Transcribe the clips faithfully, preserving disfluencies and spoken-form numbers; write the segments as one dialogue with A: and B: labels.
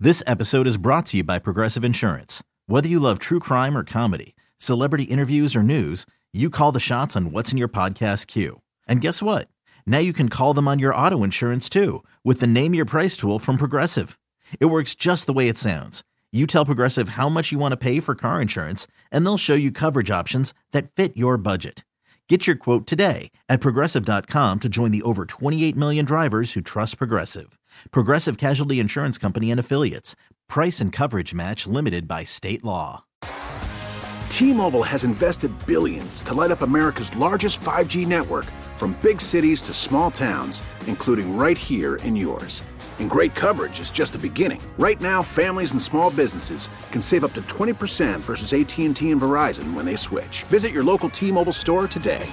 A: This episode is brought to you by Progressive Insurance. Whether you love true crime or comedy, celebrity interviews or news, you call the shots on what's in your podcast queue. And guess what? Now you can call them on your auto insurance too with the Name Your Price tool from Progressive. It works just the way it sounds. You tell Progressive how much you want to pay for car insurance, and they'll show you coverage options that fit your budget. Get your quote today at Progressive dot com to join the over twenty-eight million drivers who trust Progressive. Progressive Casualty Insurance Company and Affiliates. Price and coverage match limited by state law.
B: T-Mobile has invested billions to light up America's largest five G network, from big cities to small towns, including right here in yours. And great coverage is just the beginning. Right now, families and small businesses can save up to twenty percent versus A T and T and Verizon when they switch. Visit your local T-Mobile store today.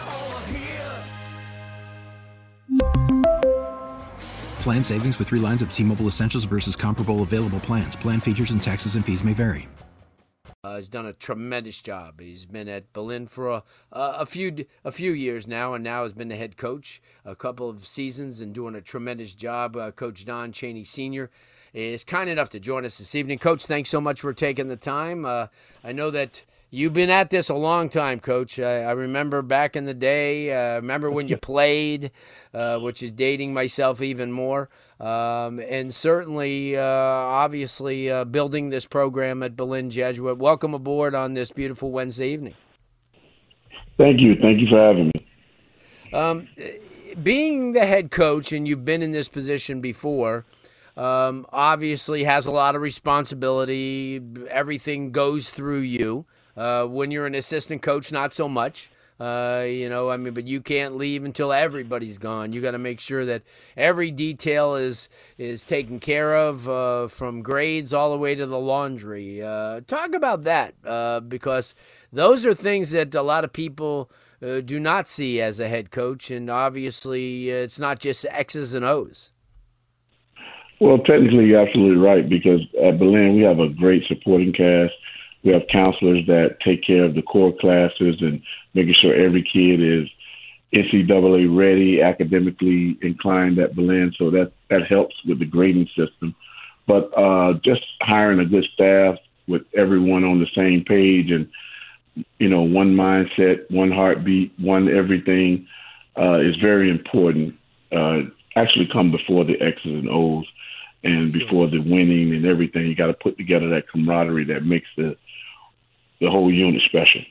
C: Plan savings with three lines of T-Mobile Essentials versus comparable available plans. Plan features and taxes and fees may vary.
D: Uh, he's done a tremendous job. He's been at Berlin for a, a few a few years now, and now has been the head coach a couple of seasons and doing a tremendous job. Uh, Coach Don Chaney Senior is kind enough to join us this evening. Coach, thanks so much for taking the time. Uh, I know that you've been at this a long time, Coach. I, I remember back in the day. I uh, remember when you played, uh, which is dating myself even more. Um, and certainly, uh, obviously, uh, building this program at Berlin Jesuit. Welcome aboard on this beautiful Wednesday evening.
E: Thank you. Thank you for having me.
D: Um, being the head coach, and you've been in this position before, um, obviously has a lot of responsibility. Everything goes through you. Uh, when you're an assistant coach, not so much. Uh, you know, I mean, but you can't leave until everybody's gone. You got to make sure that every detail is is taken care of, uh, from grades all the way to the laundry. Uh, talk about that, uh, because those are things that a lot of people uh, do not see as a head coach, and obviously uh, it's not just X's and O's.
E: Well, technically, you're absolutely right, because at Berlin we have a great supporting cast. We have counselors that take care of the core classes and making sure every kid is N C double A ready, academically inclined at Berlin. So that, that helps with the grading system. But uh, just hiring a good staff with everyone on the same page and, you know, one mindset, one heartbeat, one everything uh, is very important. Uh, actually come before the X's and O's and before the winning and everything. You got to put together that camaraderie that makes the the whole unit special.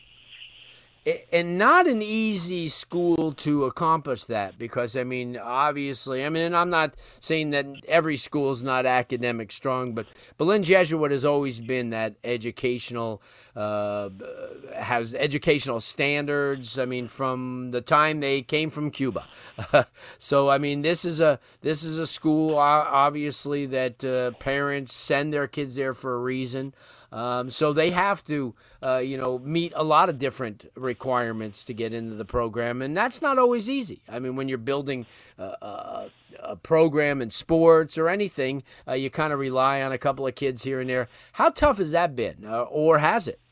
D: And not an easy school to accomplish that, because, I mean, obviously, I mean, and I'm not saying that every school is not academic strong, but Berlin Jesuit has always been that educational, uh, has educational standards. I mean, from the time they came from Cuba. So, I mean, this is a this is a school, obviously, that uh, parents send their kids there for a reason. Um, so they have to, uh, you know, meet a lot of different requirements to get into the program, and that's not always easy. I mean, when you're building uh, a, a program in sports or anything, uh, you kind of rely on a couple of kids here and there. How tough has that been, uh, or has it?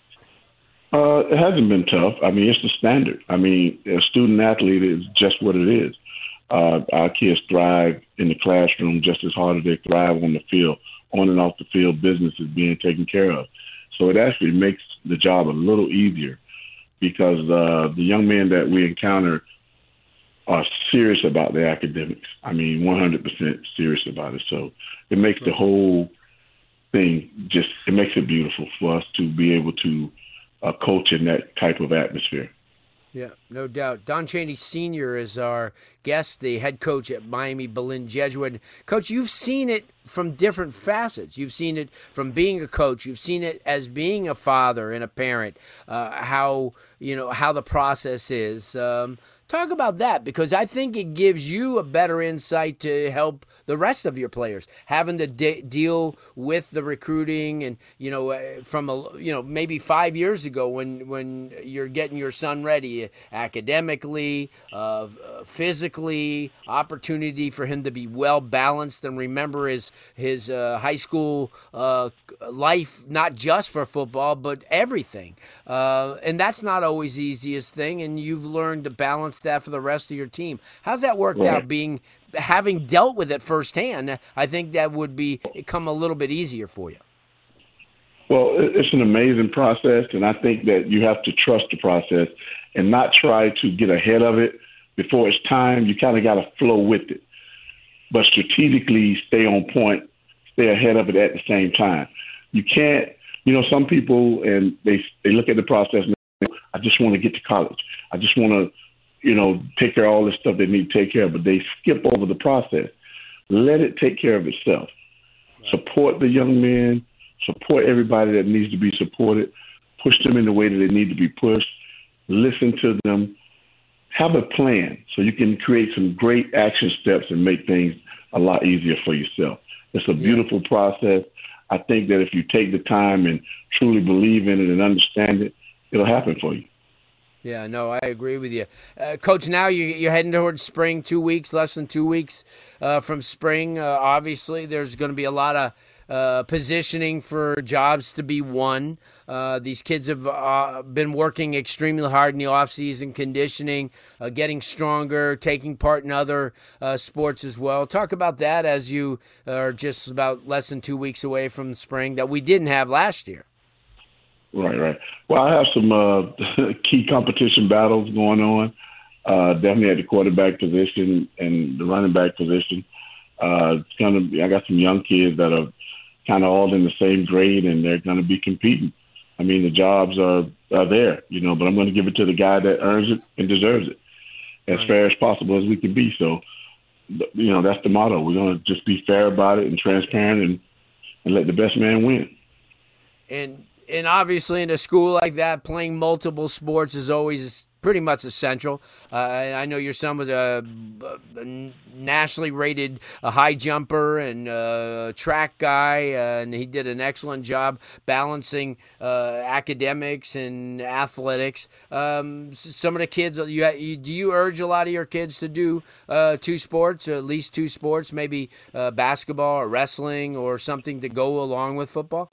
E: Uh, it hasn't been tough. I mean, it's the standard. I mean, a student athlete is just what it is. Uh, our kids thrive in the classroom just as hard as they thrive on the field. On and off the field, business is being taken care of. So it actually makes the job a little easier, because uh, the young men that we encounter are serious about their academics. I mean, one hundred percent serious about it. So it makes the whole thing just, it makes it beautiful for us to be able to uh, coach in that type of atmosphere.
D: Yeah, no doubt. Don Chaney Senior is our guest, the head coach at Miami Berlin Jesuit. Coach, you've seen it from different facets. You've seen it from being a coach. You've seen it as being a father and a parent, uh, how, you know, how the process is. Um, talk about that, because I think it gives you a better insight to help the rest of your players, having to de- deal with the recruiting and, you know, uh, from, a, you know, maybe five years ago when, when you're getting your son ready academically, uh, physically, opportunity for him to be well balanced and remember his, his uh, high school uh, life, not just for football, but everything. Uh, and that's not always the easiest thing, and you've learned to balance that for the rest of your team. How's that worked
E: Right.
D: out, being having dealt with it firsthand, I think that would be come a little bit easier for you.
E: Well, it's an amazing process, and I think that you have to trust the process and not try to get ahead of it before it's time. You kind of got to flow with it, but strategically stay on point, stay ahead of it at the same time. You can't, you know, some people, and they they look at the process and say, I just want to get to college. I just want to, you know, take care of all this stuff they need to take care of, but they skip over the process. Let it take care of itself. Right. Support the young men. Support everybody that needs to be supported. Push them in the way that they need to be pushed. Listen to them. Have a plan so you can create some great action steps and make things a lot easier for yourself. It's a beautiful yeah. process. I think that if you take the time and truly believe in it and understand it, it'll happen for you.
D: Yeah, no, I agree with you. Uh, Coach, now you, you're heading towards spring, two weeks, less than two weeks uh, from spring. Uh, obviously, there's going to be a lot of uh, positioning for jobs to be won. Uh, these kids have uh, been working extremely hard in the offseason, conditioning, uh, getting stronger, taking part in other uh, sports as well. Talk about that as you are just about less than two weeks away from spring that we didn't have last year.
E: Right, right. Well, I have some uh, key competition battles going on. Uh, definitely at the quarterback position and the running back position. Uh, it's gonna be, I got some young kids that are kind of all in the same grade, and they're going to be competing. I mean, the jobs are, are there, you know, but I'm going to give it to the guy that earns it and deserves it as right. fair as possible as we can be. So, you know, that's the motto. We're going to just be fair about it and transparent and, and let the best man win.
D: And And obviously in a school like that, playing multiple sports is always pretty much essential. Uh, I know your son was a, a nationally rated a high jumper and a track guy, uh, and he did an excellent job balancing uh, academics and athletics. Um, some of the kids, you, you, do you urge a lot of your kids to do uh, two sports, or at least two sports, maybe uh, basketball or wrestling or something to go along with football?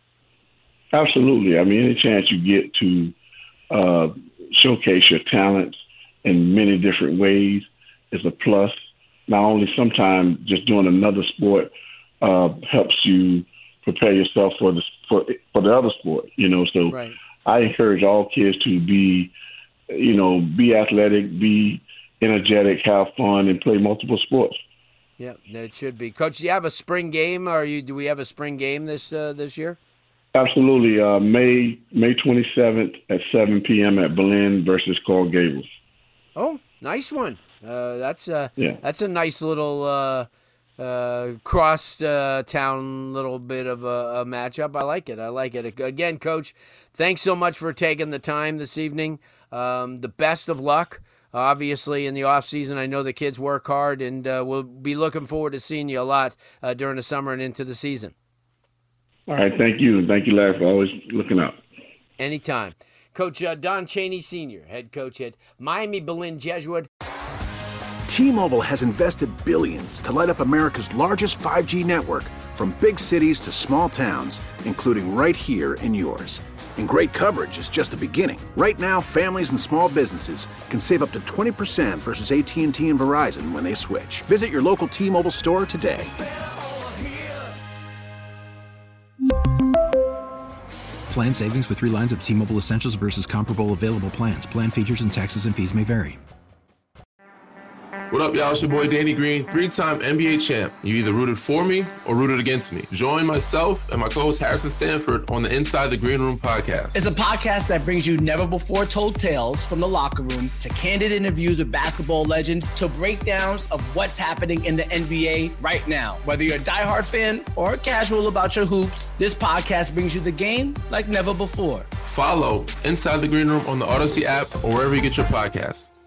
E: Absolutely. I mean, any chance you get to uh, showcase your talents in many different ways is a plus. Not only sometimes just doing another sport uh, helps you prepare yourself for the for, for the other sport, you know. So right. I encourage all kids to be, you know, be athletic, be energetic, have fun, and play multiple sports.
D: Yeah, it should be. Coach, do you have a spring game? Or you do we have a spring game this uh, this year?
E: Absolutely. Uh, May May twenty-seventh at seven p.m. at Berlin versus Coral Gables.
D: Oh, nice one. Uh, that's uh,
E: yeah.
D: That's a nice little uh, uh, cross uh, town little bit of a, a matchup. I like it. I like it. Again, Coach, thanks so much for taking the time this evening. Um, the best of luck, obviously, in the off season. I know the kids work hard, and uh, we'll be looking forward to seeing you a lot uh, during the summer and into the season.
E: All right, thank you. Thank you, Larry, for always looking out.
D: Anytime. Coach uh, Don Chaney Senior, head coach at Miami Berlin Jesuit.
B: T-Mobile has invested billions to light up America's largest five G network, from big cities to small towns, including right here in yours. And great coverage is just the beginning. Right now, families and small businesses can save up to twenty percent versus A T and T and Verizon when they switch. Visit your local T-Mobile store today.
C: Plan savings with three lines of T-Mobile Essentials versus comparable available plans. Plan features and taxes and fees may vary.
F: What up, y'all? It's your boy Danny Green, three-time N B A champ. You either rooted for me or rooted against me. Join myself and my co-host Harrison Sanford on the Inside the Green Room podcast.
G: It's a podcast that brings you never-before-told tales from the locker room to candid interviews with basketball legends to breakdowns of what's happening in the N B A right now. Whether you're a diehard fan or casual about your hoops, this podcast brings you the game like never before.
F: Follow Inside the Green Room on the Odyssey app or wherever you get your podcasts.